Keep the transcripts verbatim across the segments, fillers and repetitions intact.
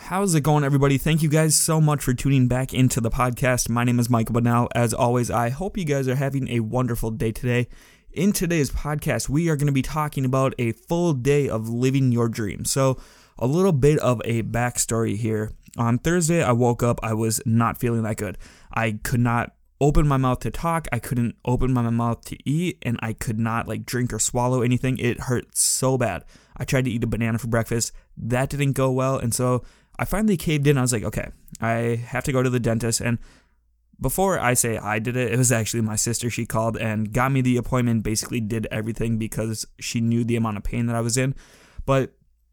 How's it going, everybody? Thank you guys so much for tuning back into the podcast. My name is Michael Bunnell. As always, I hope you guys are having a wonderful day today. In today's podcast, we are going to be talking about a full day of living your dream. So, a little bit of a backstory here. On Thursday, I woke up, I was not feeling that good. I could not open my mouth to talk, I couldn't open my mouth to eat, and I could not like drink or swallow anything. It hurt so bad. I tried to eat a banana for breakfast. That didn't go well, and so I finally caved in. I was like, okay, I have to go to the dentist. And before I say I did it, it was actually my sister. She called and got me the appointment, basically did everything because she knew the amount of pain that I was in. But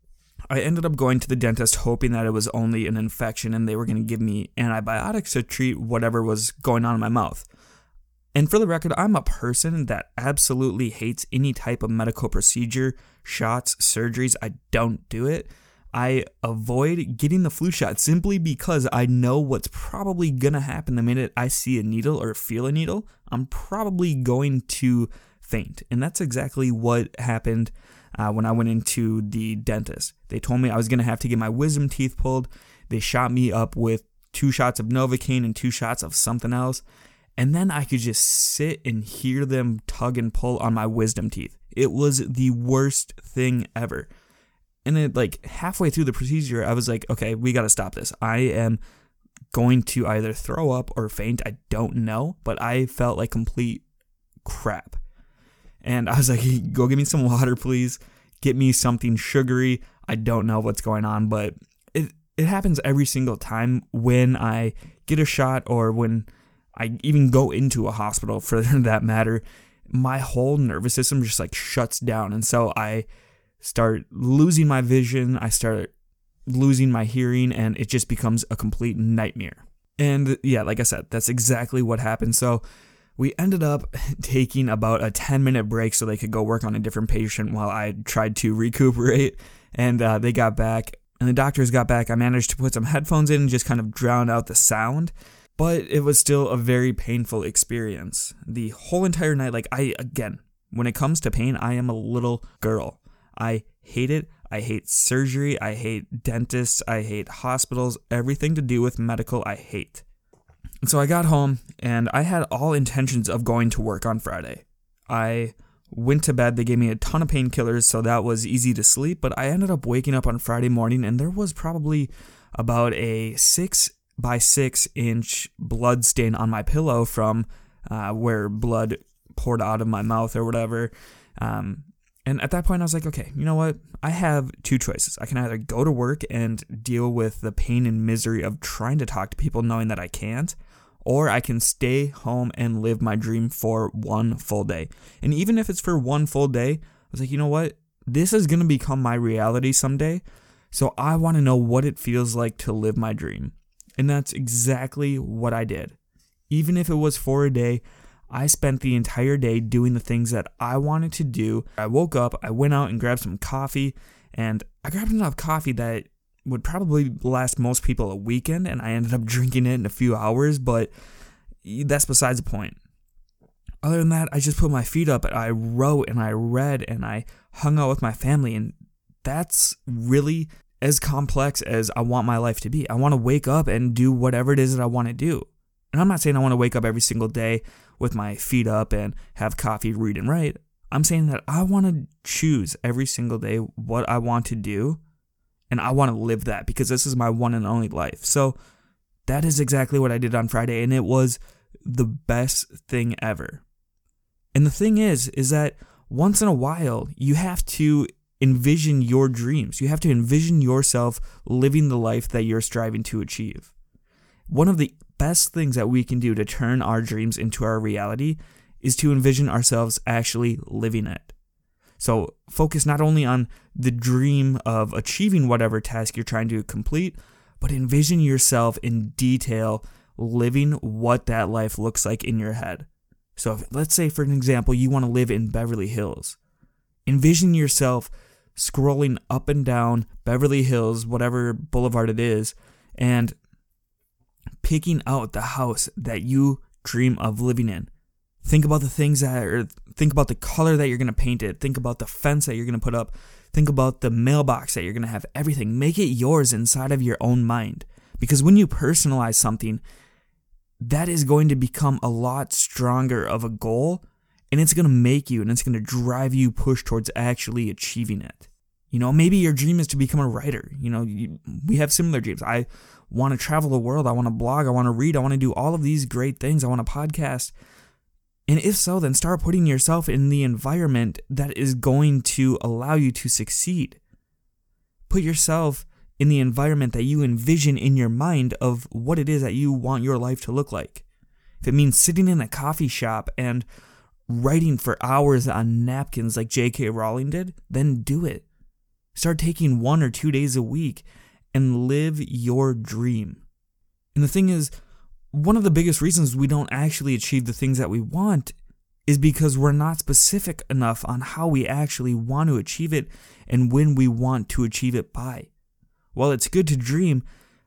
I ended up going to the dentist hoping that it was only an infection and they were going to give me antibiotics to treat whatever was going on in my mouth. And for the record, I'm a person that absolutely hates any type of medical procedure, shots, surgeries. I don't do it. I avoid getting the flu shot simply because I know what's probably going to happen the minute I see a needle or feel a needle. I'm probably going to faint. And that's exactly what happened uh, when I went into the dentist. They told me I was going to have to get my wisdom teeth pulled. They shot me up with two shots of Novocaine and two shots of something else. And then I could just sit and hear them tug and pull on my wisdom teeth. It was the worst thing ever. And then, like, halfway through the procedure, I was like, okay, we got to stop this. I am going to either throw up or faint. I don't know, but I felt like complete crap. And I was like, hey, go get me some water, please. Get me something sugary. I don't know what's going on, but it, it happens every single time when I get a shot or when I even go into a hospital, for that matter. My whole nervous system just, like, shuts down. And so I start losing my vision, I start losing my hearing, and it just becomes a complete nightmare. And yeah, like I said, that's exactly what happened. So we ended up taking about a ten minute break so they could go work on a different patient while I tried to recuperate. And uh, they got back, and the doctors got back. I managed to put some headphones in and just kind of drown out the sound. But it was still a very painful experience. The whole entire night, like I, again, when it comes to pain, I am a little girl. I hate it. I hate surgery. I hate dentists. I hate hospitals. Everything to do with medical, I hate. And so I got home, and I had all intentions of going to work on Friday. I went to bed. They gave me a ton of painkillers, so that was easy to sleep. But I ended up waking up on Friday morning, and there was probably about a six by six inch blood stain on my pillow from uh, where blood poured out of my mouth or whatever. Um, And at that point, I was like, okay, you know what? I have two choices. I can either go to work and deal with the pain and misery of trying to talk to people knowing that I can't, or I can stay home and live my dream for one full day. And even if it's for one full day, I was like, you know what? This is going to become my reality someday, so I want to know what it feels like to live my dream. And that's exactly what I did. Even if it was for a day, I spent the entire day doing the things that I wanted to do. I woke up, I went out and grabbed some coffee, and I grabbed enough coffee that would probably last most people a weekend, and I ended up drinking it in a few hours, but that's besides the point. Other than that, I just put my feet up, and I wrote, and I read, and I hung out with my family, and that's really as complex as I want my life to be. I want to wake up and do whatever it is that I want to do. And I'm not saying I want to wake up every single day with my feet up and have coffee, read, and write. I'm saying that I want to choose every single day what I want to do, and I want to live that because this is my one and only life. So that is exactly what I did on Friday, and it was the best thing ever. And the thing is, is that once in a while, you have to envision your dreams. You have to envision yourself living the life that you're striving to achieve. One of the best things that we can do to turn our dreams into our reality is to envision ourselves actually living it. So focus not only on the dream of achieving whatever task you're trying to complete, but envision yourself in detail living what that life looks like in your head. So if, let's say, for an example, you want to live in Beverly Hills. Envision yourself scrolling up and down Beverly Hills, whatever boulevard it is, and picking out the house that you dream of living in. Think about the things that, or think about the color that you're going to paint it. Think about the fence that you're going to put up. Think about the mailbox that you're going to have everything. Make it yours inside of your own mind. Because when you personalize something, that is going to become a lot stronger of a goal, and it's going to make you and it's going to drive you push towards actually achieving it. You know, maybe your dream is to become a writer. You know, you, we have similar dreams. I want to travel the world. I want to blog. I want to read. I want to do all of these great things. I want to podcast. And if so, then start putting yourself in the environment that is going to allow you to succeed. Put yourself in the environment that you envision in your mind of what it is that you want your life to look like. If it means sitting in a coffee shop and writing for hours on napkins like J K Rowling did, then do it. Start taking one or two days a week and live your dream. And the thing is, one of the biggest reasons we don't actually achieve the things that we want is because we're not specific enough on how we actually want to achieve it and when we want to achieve it by. While it's good to dream,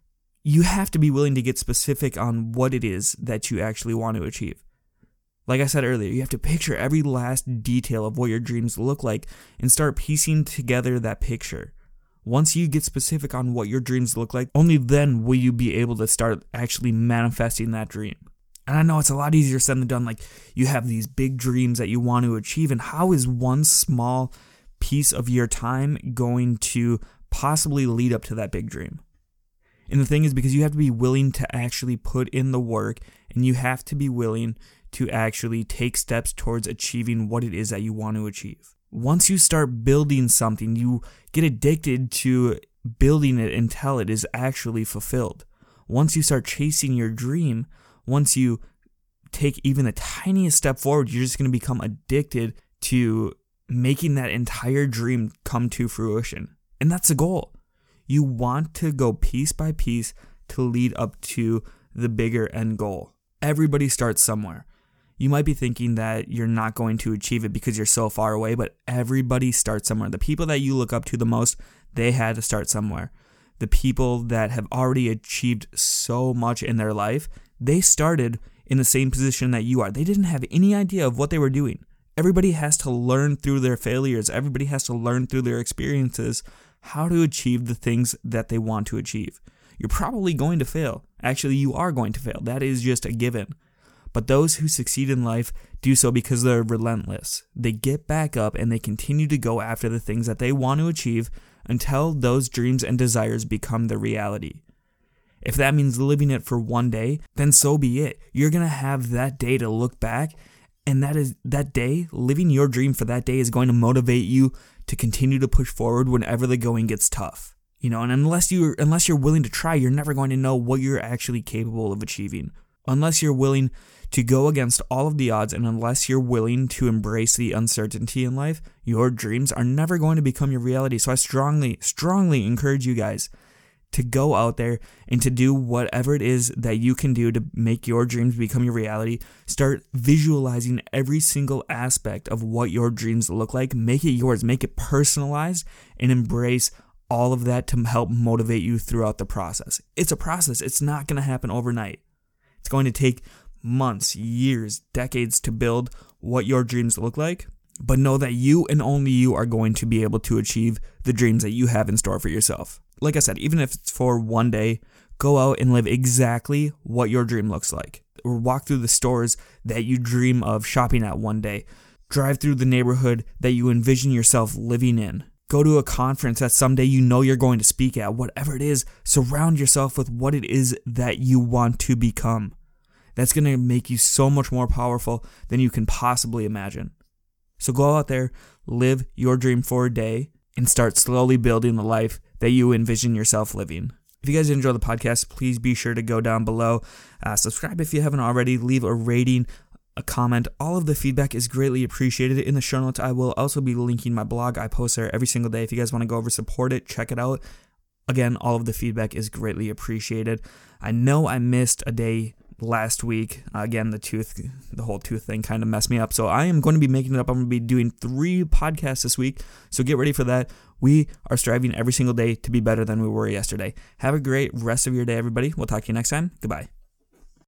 you have to be willing to get specific on what it is that you actually want to achieve. Like I said earlier, you have to picture every last detail of what your dreams look like and start piecing together that picture. Once you get specific on what your dreams look like, only then will you be able to start actually manifesting that dream. And I know it's a lot easier said than done. Like, you have these big dreams that you want to achieve, and how is one small piece of your time going to possibly lead up to that big dream? And the thing is, because you have to be willing to actually put in the work, and you have to be willing to actually take steps towards achieving what it is that you want to achieve. Once you start building something, you get addicted to building it until it is actually fulfilled. Once you start chasing your dream, once you take even the tiniest step forward, you're just going to become addicted to making that entire dream come to fruition. And that's the goal. You want to go piece by piece to lead up to the bigger end goal. Everybody starts somewhere. You might be thinking that you're not going to achieve it because you're so far away, but everybody starts somewhere. The people that you look up to the most, they had to start somewhere. The people that have already achieved so much in their life, they started in the same position that you are. They didn't have any idea of what they were doing. Everybody has to learn through their failures. Everybody has to learn through their experiences how to achieve the things that they want to achieve. You're probably going to fail. Actually, you are going to fail. That is just a given. But those who succeed in life do so because they're relentless. They get back up and they continue to go after the things that they want to achieve until those dreams and desires become the reality. If that means living it for one day, then so be it. You're going to have that day to look back, and that is that day, living your dream for that day is going to motivate you to continue to push forward whenever the going gets tough. You know, and unless you unless you're willing to try, you're never going to know what you're actually capable of achieving. Unless you're willing to go against all of the odds, and unless you're willing to embrace the uncertainty in life, your dreams are never going to become your reality. So I strongly, strongly encourage you guys to go out there and to do whatever it is that you can do to make your dreams become your reality. Start visualizing every single aspect of what your dreams look like. Make it yours. Make it personalized, and embrace all of that to help motivate you throughout the process. It's a process. It's not going to happen overnight. It's going to take months, years, decades to build what your dreams look like. But know that you and only you are going to be able to achieve the dreams that you have in store for yourself. Like I said, even if it's for one day, go out and live exactly what your dream looks like. Or walk through the stores that you dream of shopping at one day. Drive through the neighborhood that you envision yourself living in. Go to a conference that someday you know you're going to speak at. Whatever it is, surround yourself with what it is that you want to become. That's going to make you so much more powerful than you can possibly imagine. So go out there, live your dream for a day, and start slowly building the life that you envision yourself living. If you guys enjoy the podcast, please be sure to go down below, uh, subscribe if you haven't already, leave a rating, a comment. All of the feedback is greatly appreciated. In the show notes, I will also be linking my blog. I post there every single day. If you guys want to go over, support it, check it out. Again, all of the feedback is greatly appreciated. I know I missed a day last week. Uh, again, the tooth, the whole tooth thing kind of messed me up. So I am going to be making it up. I'm going to be doing three podcasts this week. So get ready for that. We are striving every single day to be better than we were yesterday. Have a great rest of your day, everybody. We'll talk to you next time. Goodbye.